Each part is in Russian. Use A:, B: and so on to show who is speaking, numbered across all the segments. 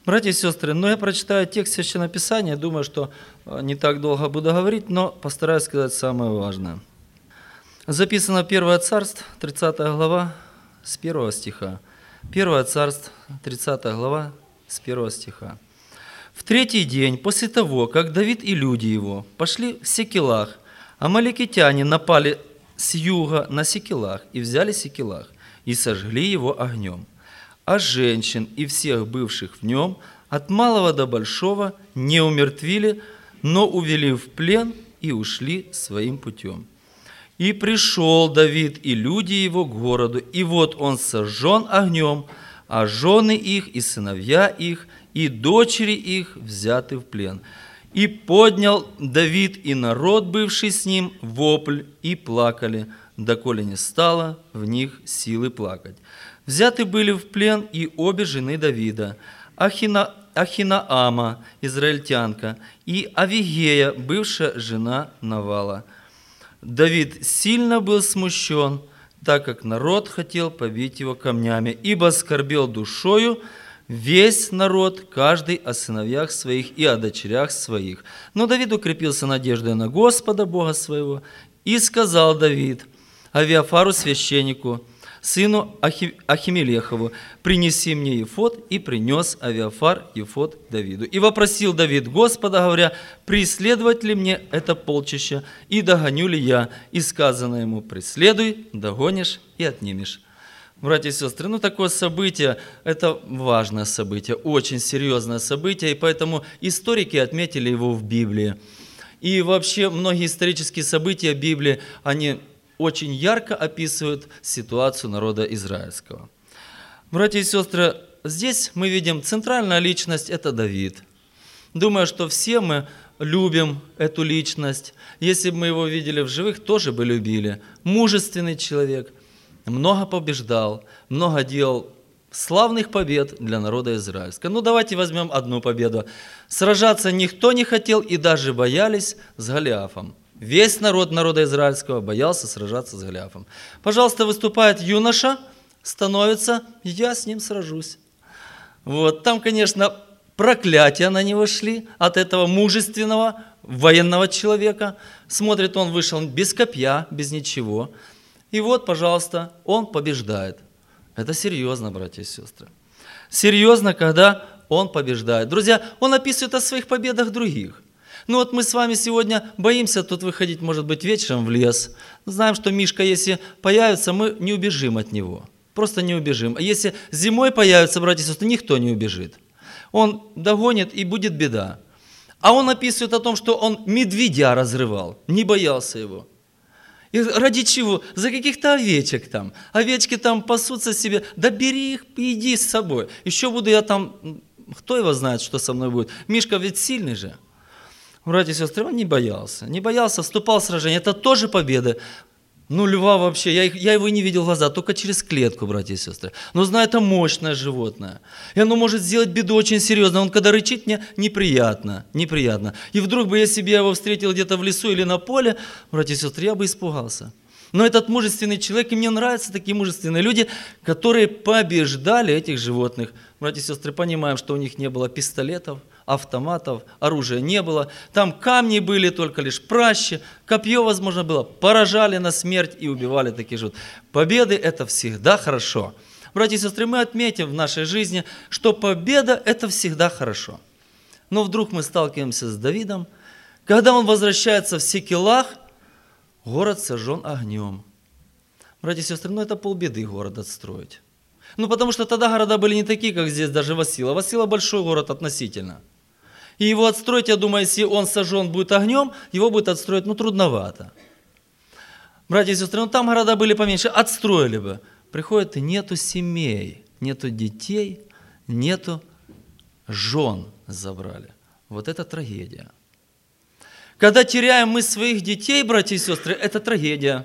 A: Братья и сестры, я прочитаю текст Священного Писания, думаю, что не так долго буду говорить, но постараюсь сказать самое важное. Записано 1 Царств, 30 глава, с 1 стиха. 1 Царств, 30 глава, с 1 стиха. «В третий день после того, как Давид и люди его пошли в Секелах, амаликитяне напали с юга на Секелах и взяли Секелах и сожгли его огнем. А женщин и всех бывших в нем, от малого до большого, не умертвили, но увели в плен и ушли своим путем. И пришел Давид и люди его к городу, и вот он сожжен огнем, а жены их и сыновья их, и дочери их взяты в плен. И поднял Давид и народ, бывший с ним, вопль, и плакали, доколе не стало в них силы плакать. Взяты были в плен и обе жены Давида, Ахинаама, израильтянка, и Авигея, бывшая жена Навала. Давид сильно был смущен, так как народ хотел побить его камнями, ибо скорбел душою весь народ, каждый о сыновьях своих и о дочерях своих. Но Давид укрепился надеждой на Господа, Бога своего, и сказал Давид Авиафару священнику, сыну Ахимелехову, принеси мне ефод, и принес Авиафар ефод Давиду. И вопросил Давид Господа, говоря, преследовать ли мне это полчище, и догоню ли я? И сказано ему, преследуй, догонишь и отнимешь. Братья и сестры, такое событие, это важное событие, очень серьезное событие, и поэтому историки отметили его в Библии. И вообще многие исторические события Библии, они очень ярко описывают ситуацию народа израильского. Братья и сестры, здесь мы видим центральная личность – это Давид. Думаю, что все мы любим эту личность. Если бы мы его видели в живых, тоже бы любили. Мужественный человек, много побеждал, много делал славных побед для народа израильского. Давайте возьмем одну победу. Сражаться никто не хотел и даже боялись с Голиафом. Весь народ народа израильского боялся сражаться с Голиафом. Пожалуйста, выступает юноша, становится, я с ним сражусь. Там, конечно, проклятия на него шли от этого мужественного военного человека. Смотрит, он вышел без копья, без ничего. И пожалуйста, он побеждает. Это серьезно, братья и сестры. Серьезно, когда он побеждает. Друзья, он описывает о своих победах других. Мы с вами сегодня боимся тут выходить, может быть, вечером в лес. Знаем, что Мишка, если появится, мы не убежим от него. Просто не убежим. А если зимой появится, братья и сестры, никто не убежит. Он догонит, и будет беда. А он описывает о том, что он медведя разрывал, не боялся его. И ради чего? За каких-то овечек там. Овечки там пасутся себе. Да бери их и иди с собой. Еще буду я там, кто его знает, что со мной будет. Мишка ведь сильный же. Братья и сестры, он не боялся, вступал в сражение. Это тоже победа. Льва вообще, я его не видел в глаза, только через клетку, братья и сестры. Знаю, это мощное животное. И оно может сделать беду очень серьезно. Он когда рычит, мне неприятно. И вдруг бы, если бы я его встретил где-то в лесу или на поле, братья и сестры, я бы испугался. Но этот мужественный человек, и мне нравятся такие мужественные люди, которые побеждали этих животных. Братья и сестры, понимаем, что у них не было пистолетов, автоматов, оружия не было. Там камни были только лишь пращи, копье, возможно, было. Поражали на смерть и убивали таких же. Победы – это всегда хорошо. Братья и сестры, мы отметим в нашей жизни, что победа – это всегда хорошо. Но вдруг мы сталкиваемся с Давидом, когда он возвращается в Секелах, город сожжен огнем. Братья и сестры, это полбеды город отстроить. Потому что тогда города были не такие, как здесь даже Васила. Васила большой город относительно. И его отстроить, я думаю, если он сожжен будет огнем, его будет отстроить, трудновато. Братья и сестры, там города были поменьше, отстроили бы. Приходит, и нету семей, нету детей, нету жен забрали. Это трагедия. Когда теряем мы своих детей, братья и сестры, это трагедия.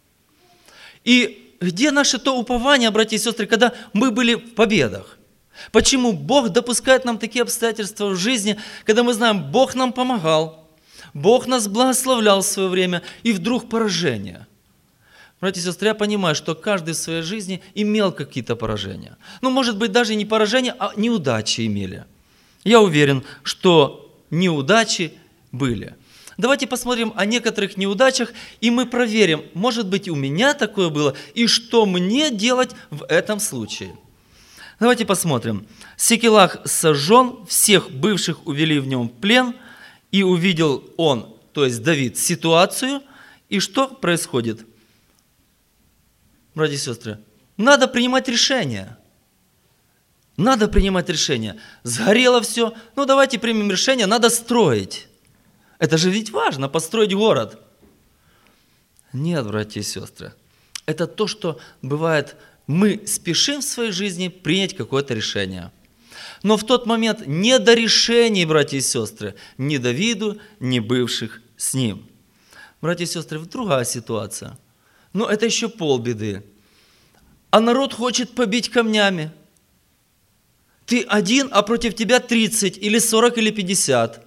A: И где наше то упование, братья и сестры, когда мы были в победах? Почему Бог допускает нам такие обстоятельства в жизни, когда мы знаем, Бог нам помогал, Бог нас благословлял в свое время, и вдруг поражение? Братья и сестры, я понимаю, что каждый в своей жизни имел какие-то поражения. Может быть, даже не поражения, а неудачи имели. Я уверен, что неудачи были. Давайте посмотрим о некоторых неудачах, и мы проверим, может быть, у меня такое было, и что мне делать в этом случае. Давайте посмотрим. Сикелаг сожжен, всех бывших увели в нем в плен, и увидел он, то есть Давид, ситуацию, и что происходит? Братья и сестры, надо принимать решение. Надо принимать решение. Сгорело все, ну давайте примем решение, надо строить. Это же ведь важно, построить город. Нет, братья и сестры, это то, что бывает, мы спешим в своей жизни принять какое-то решение. Но в тот момент не до решений, братья и сестры, ни Давиду, ни бывших с ним. Братья и сестры, другая ситуация. Но это еще полбеды. А народ хочет побить камнями. Ты один, а против тебя 30, или 40, или 50.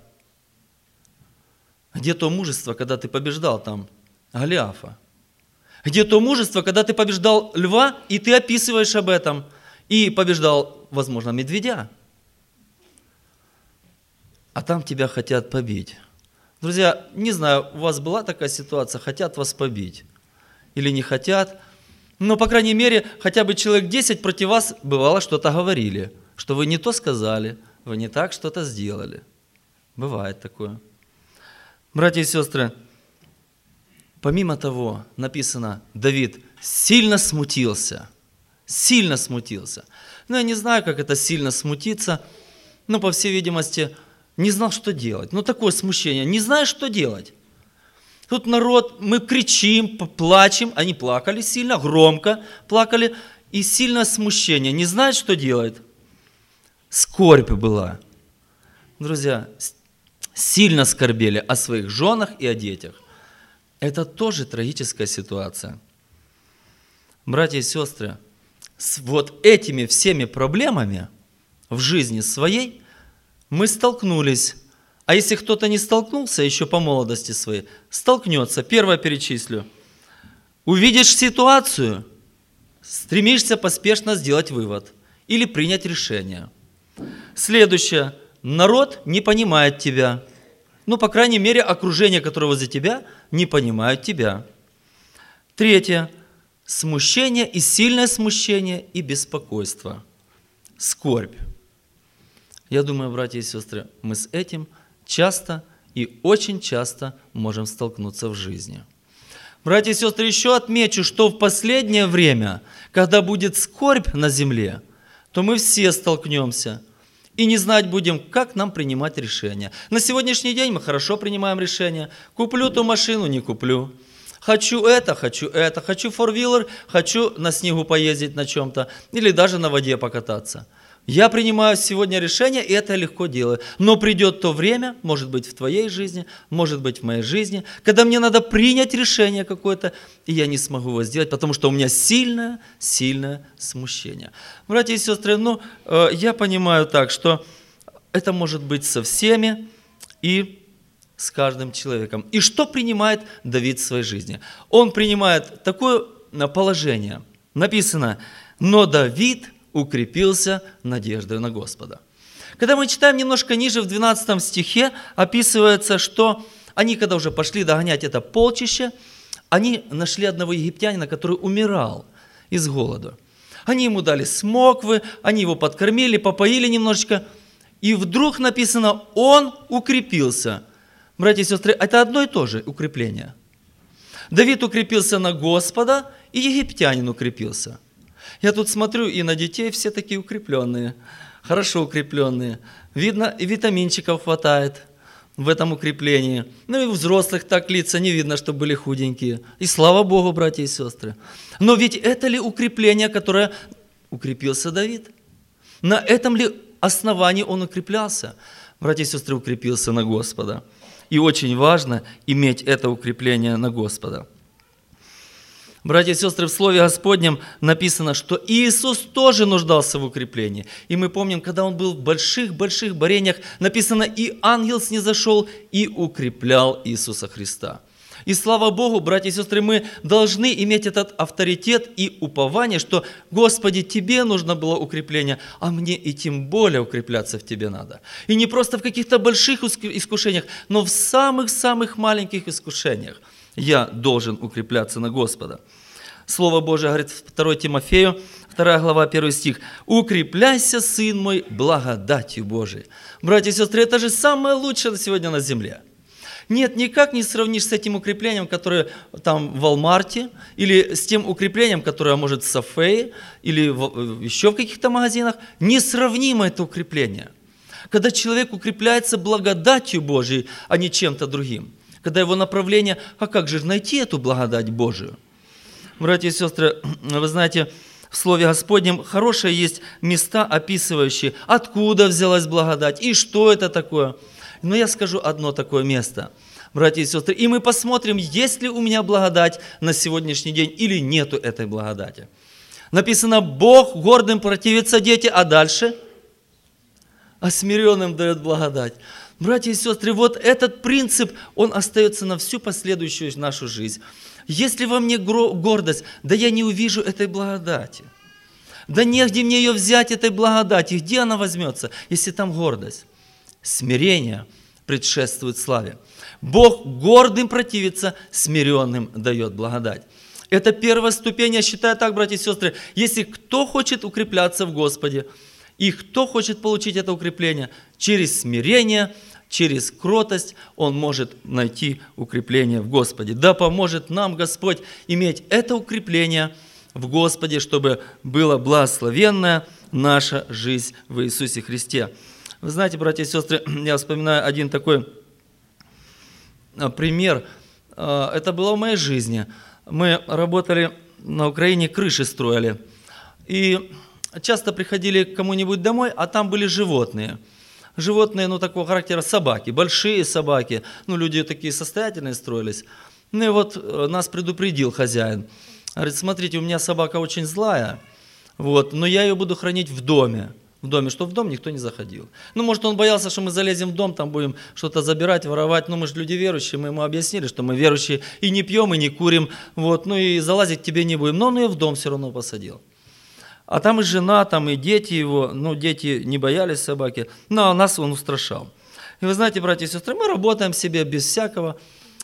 A: Где то мужество, когда ты побеждал там Голиафа? Где то мужество, когда ты побеждал льва, и ты описываешь об этом, и побеждал, возможно, медведя? А там тебя хотят побить. Друзья, не знаю, у вас была такая ситуация, хотят вас побить или не хотят, но, по крайней мере, хотя бы человек 10 против вас бывало что-то говорили, что вы не то сказали, вы не так что-то сделали. Бывает такое. Братья и сестры, помимо того, написано, Давид сильно смутился. Сильно смутился. Ну, я не знаю, как это сильно смутиться, но, по всей видимости, не знал, что делать. Ну, такое смущение. Не знаешь, что делать. Тут народ, мы кричим, плачем. Они плакали сильно, громко плакали. И сильное смущение. Не знают, что делать. Скорбь была. Друзья, сильно скорбели о своих женах и о детях. Это тоже трагическая ситуация. Братья и сестры, с вот этими всеми проблемами в жизни своей мы столкнулись. А если кто-то не столкнулся еще по молодости своей, столкнется. Первое перечислю. Увидишь ситуацию, стремишься поспешно сделать вывод или принять решение. Следующее. Народ не понимает тебя. Ну, по крайней мере, окружение, которое возле тебя, не понимает тебя. Третье. Смущение и сильное смущение и беспокойство. Скорбь. Я думаю, братья и сестры, мы с этим часто и очень часто можем столкнуться в жизни. Братья и сестры, еще отмечу, что в последнее время, когда будет скорбь на земле, то мы все столкнемся и не знать будем, как нам принимать решения. На сегодняшний день мы хорошо принимаем решения. Куплю ту машину, не куплю. Хочу это, хочу форвиллер, хочу на снегу поездить на чем-то или даже на воде покататься. Я принимаю сегодня решение, и это я легко делаю. Но придет то время, может быть, в твоей жизни, может быть, в моей жизни, когда мне надо принять решение какое-то, и я не смогу его сделать, потому что у меня сильное смущение. Братья и сестры, я понимаю так, что это может быть со всеми и с каждым человеком. И что принимает Давид в своей жизни? Он принимает такое положение. Написано, но Давид укрепился надеждой на Господа. Когда мы читаем немножко ниже, в 12 стихе, описывается, что они, когда уже пошли догонять это полчище, они нашли одного египтянина, который умирал из голода. Они ему дали смоквы, они его подкормили, попоили немножечко, и вдруг написано, он укрепился. Братья и сестры, это одно и то же укрепление. Давид укрепился на Господа, и египтянин укрепился. Я тут смотрю, и на детей все такие укрепленные, хорошо укрепленные. Видно, и витаминчиков хватает в этом укреплении. Ну и у взрослых так лица не видно, что были худенькие. И слава Богу, братья и сестры. Но ведь это ли укрепление, которое укрепился Давид? На этом ли основании он укреплялся? Братья и сестры, укрепился на Господа. И очень важно иметь это укрепление на Господа. Братья и сестры, в Слове Господнем написано, что Иисус тоже нуждался в укреплении. И мы помним, когда Он был в больших борениях, написано, и ангел снизошел и укреплял Иисуса Христа. И слава Богу, братья и сестры, мы должны иметь этот авторитет и упование, что, Господи, Тебе нужно было укрепление, а мне и тем более укрепляться в Тебе надо. И не просто в каких-то больших искушениях, но в самых-самых маленьких искушениях я должен укрепляться на Господа. Слово Божие говорит в 2 Тимофею, 2 глава, 1 стих. «Укрепляйся, сын мой, благодатью Божией». Братья и сестры, это же самое лучшее сегодня на земле. Нет, никак не сравнишь с этим укреплением, которое там в Walmart, или с тем укреплением, которое может в Сафее, или еще в каких-то магазинах. Несравнимо это укрепление. Когда человек укрепляется благодатью Божией, а не чем-то другим. Когда его направление, а как же найти эту благодать Божию? Братья и сестры, вы знаете, в Слове Господнем хорошие есть места, описывающие, откуда взялась благодать и что это такое. Но я скажу одно такое место, братья и сестры, и мы посмотрим, есть ли у меня благодать на сегодняшний день или нету этой благодати. Написано, Бог гордым противится, дети, а дальше? А смиренным дает благодать. Братья и сестры, вот этот принцип, он остается на всю последующую нашу жизнь. Если во мне гордость, да я не увижу этой благодати. Да негде мне ее взять, этой благодати. Где она возьмется, если там гордость? Смирение предшествует славе. Бог гордым противится, смиренным дает благодать. Это первая ступень, я считаю так, братья и сестры, если кто хочет укрепляться в Господе, и кто хочет получить это укрепление, через смирение, через кротость он может найти укрепление в Господе. Да поможет нам Господь иметь это укрепление в Господе, чтобы была благословенная наша жизнь в Иисусе Христе. Вы знаете, братья и сестры, я вспоминаю один такой пример. Это было в моей жизни. Мы работали на Украине, крыши строили. И часто приходили к кому-нибудь домой, а там были животные. Животные, такого характера собаки, большие собаки. Люди такие состоятельные строились. И вот нас предупредил хозяин. Говорит, смотрите, у меня собака очень злая, но я ее буду хранить в доме, чтобы в дом никто не заходил. Может, он боялся, что мы залезем в дом, там будем что-то забирать, воровать. Мы же люди верующие, мы ему объяснили, что мы верующие и не пьем, и не курим, и залазить к тебе не будем. Но он ее в дом все равно посадил. А там и жена, там и дети его, дети не боялись собаки, а нас он устрашал. И вы знаете, братья и сестры, мы работаем себе без всякого,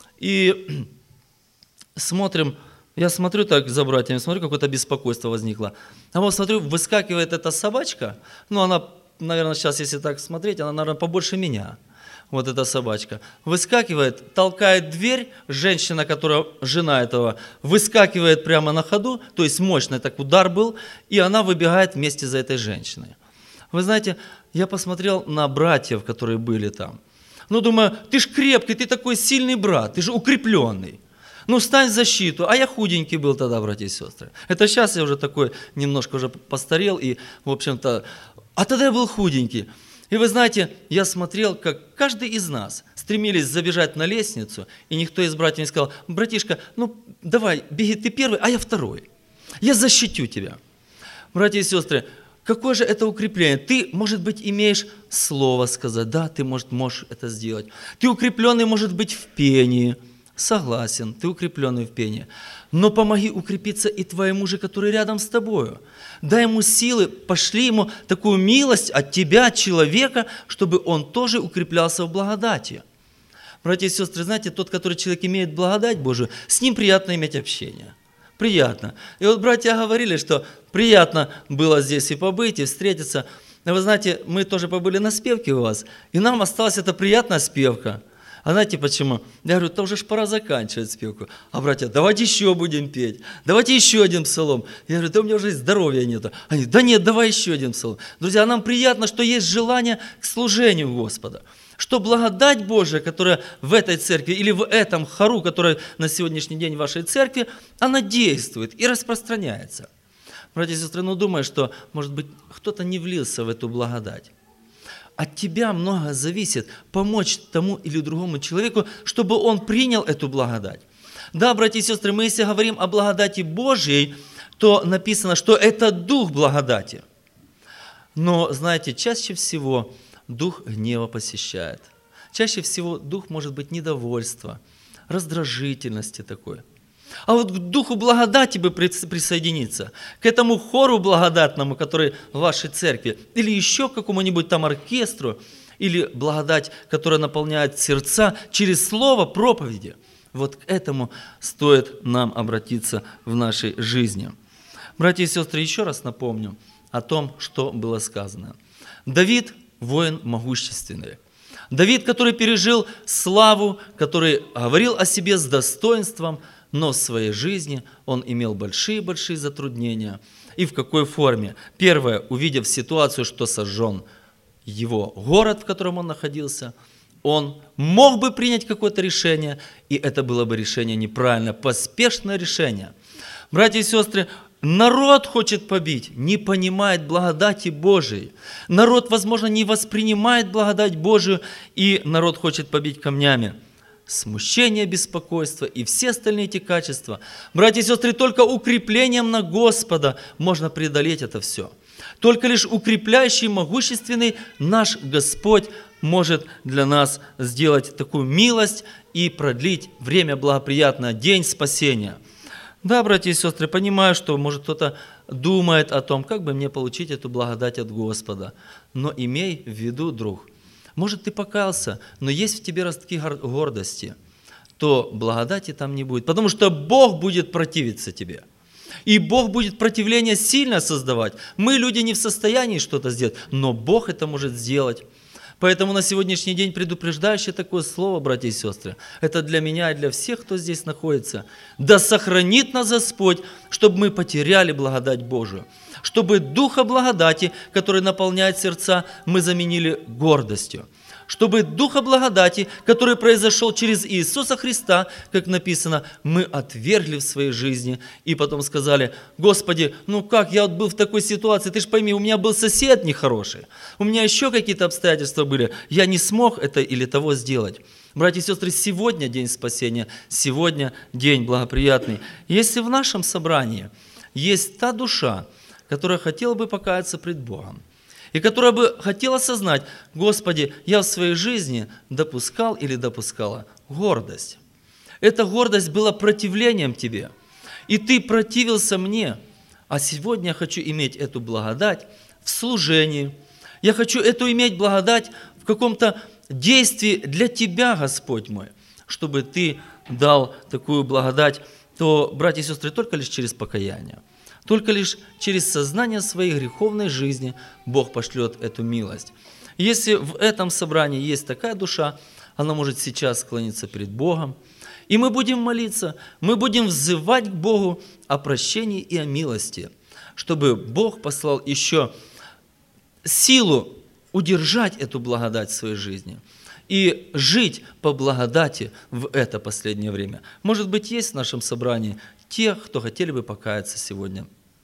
A: и смотрим, я смотрю так за братьями, смотрю, какое-то беспокойство возникло. А вот смотрю, выскакивает эта собачка, она, наверное, сейчас, если так смотреть, она, наверное, побольше меня, вот эта собачка. Выскакивает, толкает дверь, женщина, жена этого, выскакивает прямо на ходу, то есть мощный так удар был, и она выбегает вместе за этой женщиной. Вы знаете, я посмотрел на братьев, которые были там. Думаю, ты ж крепкий, ты такой сильный брат, ты же укрепленный. Стань в защиту. А я худенький был тогда, братья и сестры. Это сейчас я уже такой немножко уже постарел, и, в общем-то, а тогда я был худенький. И вы знаете, я смотрел, как каждый из нас стремились забежать на лестницу, и никто из братьев не сказал, братишка, давай, беги ты первый, а я второй. Я защитю тебя. Братья и сестры, какое же это укрепление? Ты, может быть, имеешь слово сказать, да, ты, можешь это сделать. Ты укрепленный, может быть, в пении. Согласен, ты укрепленный в пении. Но помоги укрепиться и твоему же, который рядом с тобою. Дай ему силы, пошли ему такую милость от тебя, от человека, чтобы он тоже укреплялся в благодати. Братья и сестры, знаете, тот, который человек имеет благодать Божию, с ним приятно иметь общение. Приятно. И вот братья говорили, что приятно было здесь и побыть, и встретиться. И вы знаете, мы тоже побыли на спевке у вас, и нам осталась эта приятная спевка. А знаете почему? Я говорю, то уже ж пора заканчивать спевку. А братья, давайте еще будем петь, давайте еще один псалом. Я говорю, да у меня уже здоровья нету. Они, да нет, давай еще один псалом. Друзья, нам приятно, что есть желание к служению Господа. Что благодать Божия, которая в этой церкви или в этом хору, который на сегодняшний день в вашей церкви, она действует и распространяется. Братья и сестры, думаю, что, может быть, кто-то не влился в эту благодать. От тебя много зависит помочь тому или другому человеку, чтобы он принял эту благодать. Да, братья и сестры, мы если говорим о благодати Божьей, то написано, что это дух благодати. Но, знаете, чаще всего дух гнева посещает. Чаще всего дух может быть недовольства, раздражительности такой. А вот к духу благодати бы присоединиться, к этому хору благодатному, который в вашей церкви, или еще к какому-нибудь там оркестру, или благодать, которая наполняет сердца через слово проповеди. Вот к этому стоит нам обратиться в нашей жизни. Братья и сестры, еще раз напомню о том, что было сказано. Давид – воин могущественный. Давид, который пережил славу, который говорил о себе с достоинством, но в своей жизни он имел большие-большие затруднения. И в какой форме? Первое, увидев ситуацию, что сожжен его город, в котором он находился, он мог бы принять какое-то решение, и это было бы решение неправильное, поспешное решение. Братья и сестры, народ хочет побить, не понимает благодати Божией. Народ, возможно, не воспринимает благодать Божию, и народ хочет побить камнями. Смущение, беспокойство и все остальные эти качества. Братья и сестры, только укреплением на Господа можно преодолеть это все. Только лишь укрепляющий, могущественный наш Господь может для нас сделать такую милость и продлить время благоприятное, день спасения. Да, братья и сестры, понимаю, что, может, кто-то думает о том, как бы мне получить эту благодать от Господа. Но имей в виду, друг, может, ты покаялся, но есть в тебе ростки гордости, то благодати там не будет, потому что Бог будет противиться тебе. И Бог будет противление сильно создавать. Мы, люди, не в состоянии что-то сделать, но Бог это может сделать. Поэтому на сегодняшний день предупреждающее такое слово, братья и сестры, это для меня и для всех, кто здесь находится. Да сохранит нас Господь, чтобы мы потеряли благодать Божию. Чтобы духа благодати, который наполняет сердца, мы заменили гордостью. Чтобы духа благодати, который произошел через Иисуса Христа, как написано, мы отвергли в своей жизни и потом сказали: Господи, ну как, я вот был в такой ситуации, ты же пойми, у меня был сосед нехороший, у меня еще какие-то обстоятельства были, я не смог это или того сделать. Братья и сестры, сегодня день спасения, сегодня день благоприятный. Если в нашем собрании есть та душа, которая хотела бы покаяться пред Богом, и которая бы хотела осознать: Господи, я в своей жизни допускал или допускала гордость. Эта гордость была противлением Тебе, и Ты противился мне. А сегодня я хочу иметь эту благодать в служении. Я хочу эту иметь благодать в каком-то действии для Тебя, Господь мой, чтобы Ты дал такую благодать, то, братья и сестры, только лишь через покаяние. Только лишь через сознание своей греховной жизни Бог пошлет эту милость. Если в этом собрании есть такая душа, она может сейчас склониться перед Богом, и мы будем молиться, мы будем взывать к Богу о прощении и о милости, чтобы Бог послал еще силу удержать эту благодать в своей жизни и жить по благодати в это последнее время. Может быть, есть в нашем собрании те, кто хотели бы покаяться сегодня.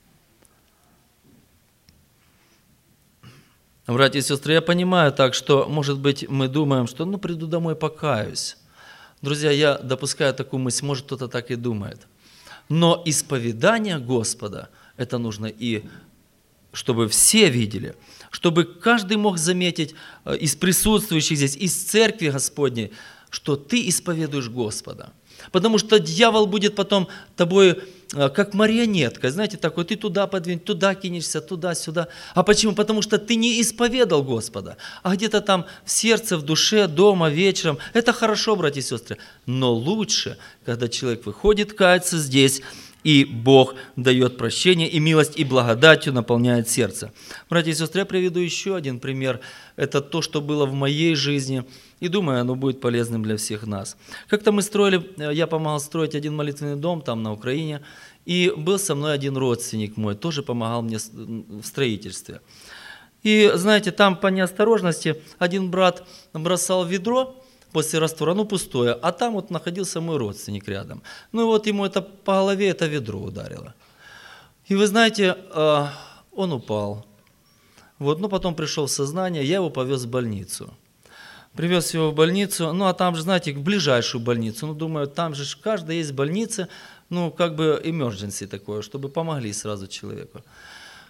A: Братья и сестры, я понимаю так, что, может быть, мы думаем, что приду домой, покаюсь. Друзья, я допускаю такую мысль, может, кто-то так и думает. Но исповедание Господа, это нужно и чтобы все видели, чтобы каждый мог заметить из присутствующих здесь, из церкви Господней, что ты исповедуешь Господа. Потому что дьявол будет потом тобой, как марионетка, знаете, такой, ты туда подвинь, туда кинешься, туда-сюда. А почему? Потому что ты не исповедал Господа, а где-то там в сердце, в душе, дома, вечером. Это хорошо, братья и сестры, но лучше, когда человек выходит каяться здесь, и Бог дает прощение, и милость, и благодатью наполняет сердце. Братья и сестры, я приведу еще один пример. Это то, что было в моей жизни, и думаю, оно будет полезным для всех нас. Как-то я помогал строить один молитвенный дом там на Украине, и был со мной один родственник мой, тоже помогал мне в строительстве. И, знаете, там по неосторожности один брат бросал ведро, после раствора, пустое, а там вот находился мой родственник рядом. И вот ему это по голове, это ведро ударило. И вы знаете, он упал. Потом пришел в сознание, я его повез в больницу. Привез его в больницу, а там же, знаете, в ближайшую больницу. Думаю, там же в каждой есть больница, как бы emergency такое, чтобы помогли сразу человеку.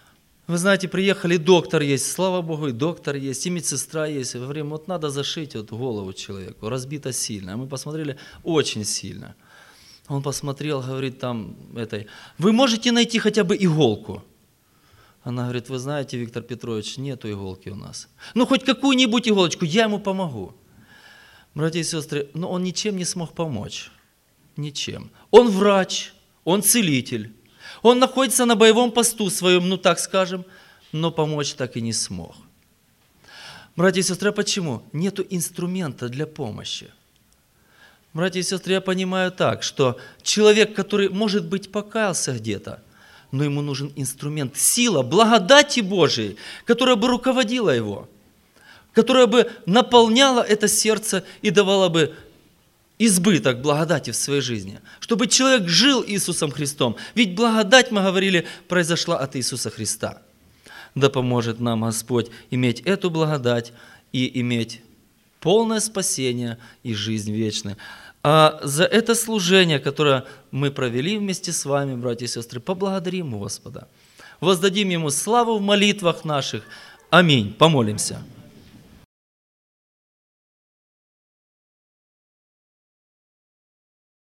A: Вы знаете, приехали, доктор есть, слава Богу, и доктор есть, и медсестра есть. И говорим, вот надо зашить вот голову человеку, разбито сильно. А мы посмотрели, очень сильно. Он посмотрел, говорит там вы можете найти хотя бы иголку? Она говорит, вы знаете, Виктор Петрович, нету иголки у нас. Ну, хоть какую-нибудь иголочку, я ему помогу. Братья и сестры, но он ничем не смог помочь. Ничем. Он врач, он целитель. Он находится на боевом посту своем, ну так скажем, но помочь так и не смог. Братья и сестры, почему? Нету инструмента для помощи. Братья и сестры, я понимаю так, что человек, который, может быть, покаялся где-то, но ему нужен инструмент, сила, благодати Божией, которая бы руководила его, которая бы наполняла это сердце и давала бы избыток благодати в своей жизни, чтобы человек жил Иисусом Христом. Ведь благодать, мы говорили, произошла от Иисуса Христа. Да поможет нам Господь иметь эту благодать и иметь полное спасение и жизнь вечную. А за это служение, которое мы провели вместе с вами, братья и сестры, поблагодарим Господа. Воздадим Ему славу в молитвах наших. Аминь. Помолимся.